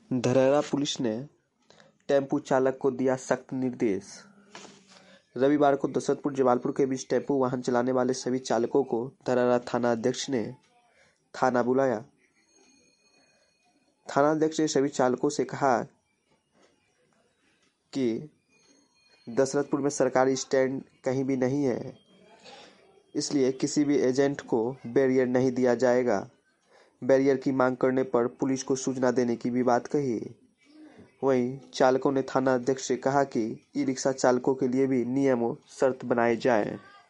Dharhara police ने tempo चालक को दिया सख्त निर्देश। रविवार को दशरथपुर जमालपुर के बीच टेम्पो वाहन चलाने वाले सभी चालकों को धरहरा थाना अध्यक्ष ने थाना बुलाया। थाना अध्यक्ष ने सभी चालकों से कहा कि दशरथपुर में सरकारी स्टैंड कहीं भी नहीं है, इसलिए किसी भी एजेंट को बैरियर नहीं दिया जाएगा। बैरियर की मांग करने पर पुलिस को सूचना देने की भी बात कही। वहीं चालकों ने थाना अध्यक्ष से कहा कि ई रिक्शा चालकों के लिए भी नियम और शर्त बनाए जाएं।